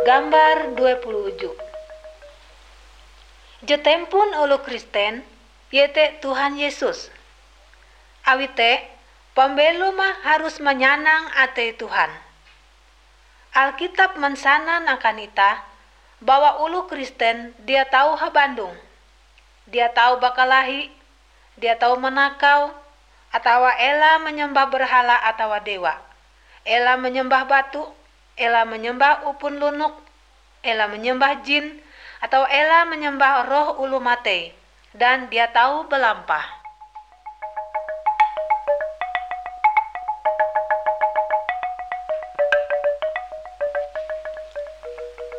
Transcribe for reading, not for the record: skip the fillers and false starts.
Gambar 27. Jetempun ulu Kristen yete Tuhan Yesus. Awite pembelu mah harus menyanang ate Tuhan. Alkitab mensanan akan ita bahwa ulu Kristen dia tahu Bandung. Dia tahu bakalahi, dia tahu menakau, atau ela menyembah berhala atau dewa. Ela menyembah batu, ela menyembah upun lunuk, ela menyembah jin, atau ela menyembah roh ulu mate, dan dia tahu belampah.